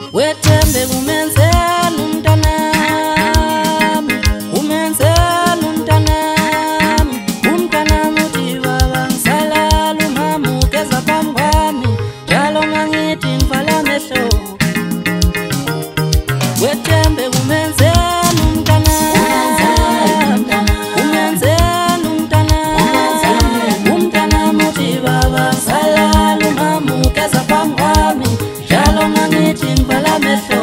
Wetembe umenzeni umntanami, umenzeni umntanami, umntanami uthi baba ngisalala umamukeza phambi kwami, njalo mangithi ngivala amehlo. Wetembe umenzeni umntanami, umenzeni umntanami, umntanami uthi baba ngisalala umamukeza phambi kwami, njalo mangithi ngivala amehlo.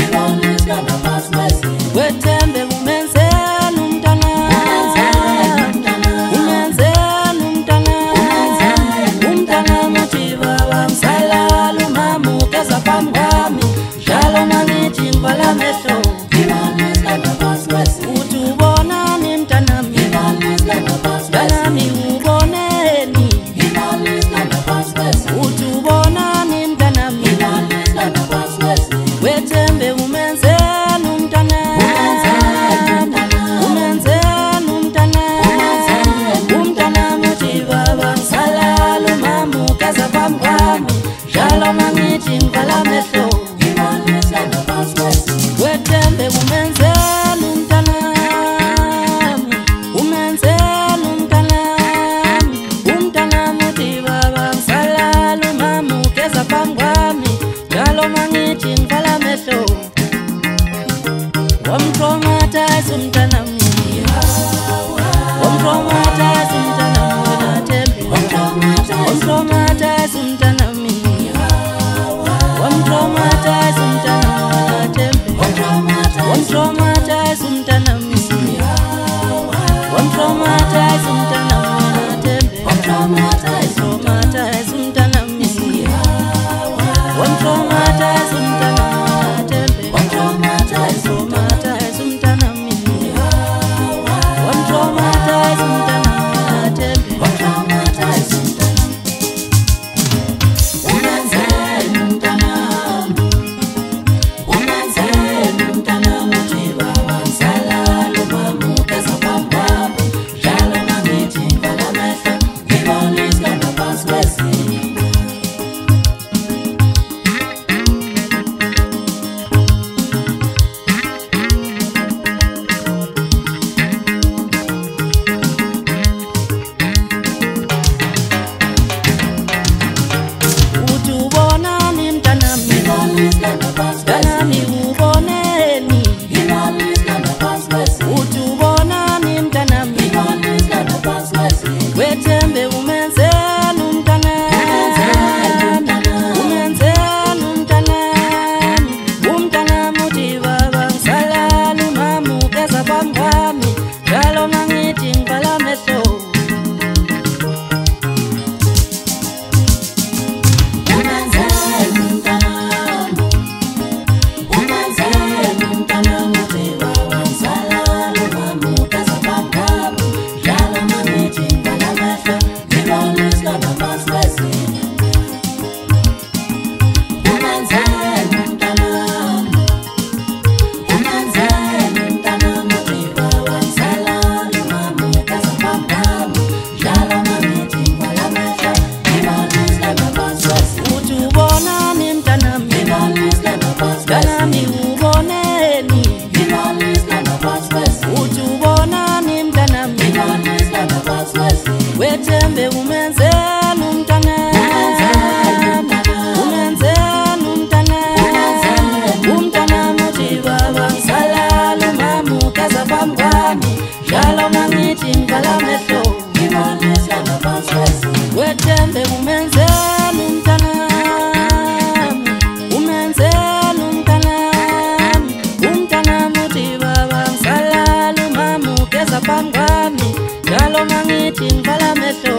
Wetembe umenzeni umntanami, umenzeni umntanami, umntanami uthi baba ngisalala umamukeza phambi kwami, njalo mangithi ngivala amehlo. Uthi ubonani mntanami, mntanami uboneni, uthi ubonani mntanami. Wetembe umenzeni umntanami, umenzeni umntanami, umntanami uthi baba ngisalala umamukeza phambi kwami, njalo mangithi ngivala amehlo. Wetembe umenzeni umntanami, umenzeni umntanami, umntanami uthi baba ngisalala umamukeza phambi kwami, njalo mangithi ngivala amehlo. Wamtraumatize umntanami, wamtraumatize umntanami wena Thembi, wamtraumatize umntanami, wamtraumatize umntanami wena Thembi, wamtraumatize umntanami, wamtraumatize umntanami wena Thembi, wamtraumatize umntanami, wamtraumatize umntanami wena Thembi, wamtraumatize umntanami, wamtraumatize umntanami wena Thembi, wamtraumatize umntanami. Umenzeni umntanami, umenzeni umntanami uthi baba ngisalala umamukeza phambi kwami, njalo mangithi ngivala amehlo, ngibona isigaba phansi kwezimo. Uthi ubonani mntanami, mntanami uboneni, uthi ubonani mntanami. Wetembe umenzeni umntanami, umenzeni umntanami, umntanami uthi baba ngisalala umamukeza phambi kwami, njalo mangithi ngivala amehlo. Uthi ubonani mntanami, mntanami uboneni, uthi ubonani mntanami. Wetembe umenzeni umntanami, umenzeni umntanami, umntanami uthi baba ngisalala umamukeza phambi kwami, njalo mangithi ngivala amehlo. Wetembe umenzeni umntanami, umenzeni umntanami, umntanami uthi baba ngisalala umamukeza phambi kwami, njalo mangithi ngivala amehlo.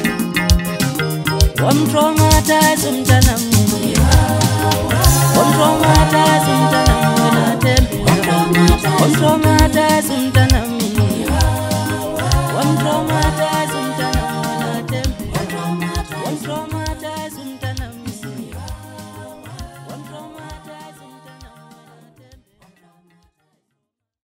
Wamtraumatize umntanami, wamtraumatize umntanami wena Thembi, wamtraumatize umntanami.